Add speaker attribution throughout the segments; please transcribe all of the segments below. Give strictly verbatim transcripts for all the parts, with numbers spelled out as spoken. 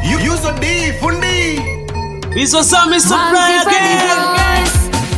Speaker 1: Use a D, fundi.
Speaker 2: Hizo Sami supply again.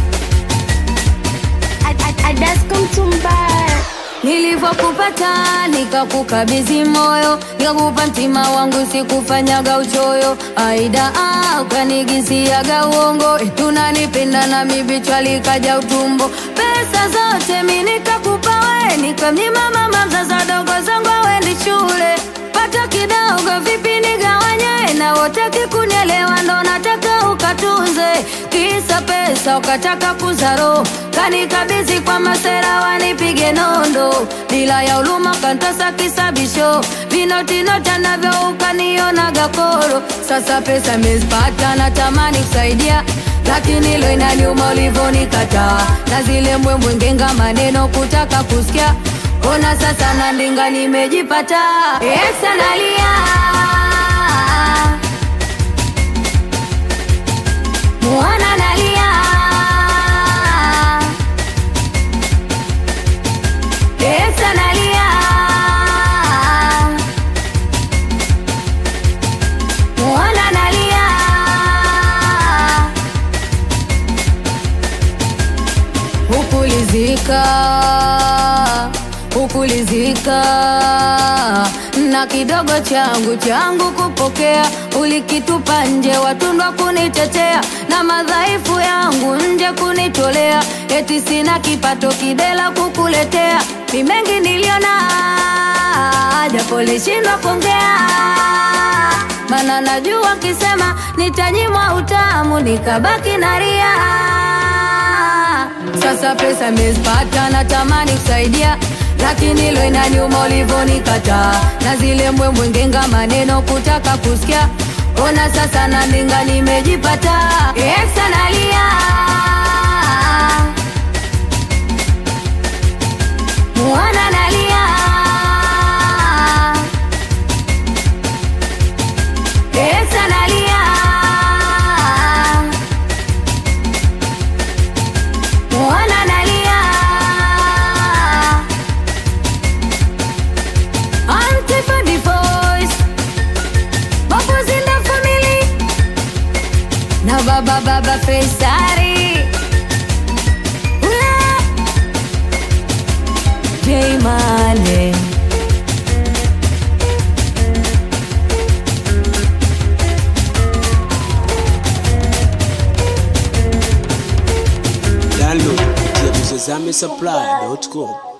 Speaker 3: I, I, I just come to buy.
Speaker 4: Nilivokupata nikakukabidhi moyo, nikakupa mtima wangu sikufanyaga uchoyo. Aida ah ukanigisiaga uongo, tunanipenda na mibichwa likaja utumbo. Pesa zote mimi nikakupa wewe, nikamnyima mama mzaza dogo zangu waende shule. Pata kidogo vipi nigawanye, na wote kikunielewa ndo nataka ukatunze. Kisa pesa ukataka kuzaro, kanikabidhi kwa masera wanipige nondo. Bila ya uluma kantasa kisabisho, vinoti nota navyo ukaniona gakoro. Sasa pesa mezipata natamani kusaidia, lakini lo inaniuma ulivonikata. Na zile mbwembwe ngenga maneno kutaka kusikia, ona sasa nandinga nimejipata. Esa nalia Muana nalia Esa nalia Muana nalia Ukulizika Ukulizika na kidogo changu changu kupokea, ulikitupa nje watundwa kunitetea, na madhaifu yangu nje kunitolea. Eti sina kipato kidela kukuletea, ni mengi niliona japo lishindwa kuongea. Mana najua kisema nitanyimwa utamu, nikabaki na ria. Sasa pesa mezipata natamani kusaidia, lakini lo inaniuma ulivonikata. Na zile mbwembwe ngenga maneno kutaka kusikia, ona sasa nandinga nimejipata. Esa nalia Muana nalia Esa nalia Muana nalia for the voice, Bubbles in the family. Na baba baba Fesari Ula J Mane
Speaker 2: Download kupitia Sami supply dot com.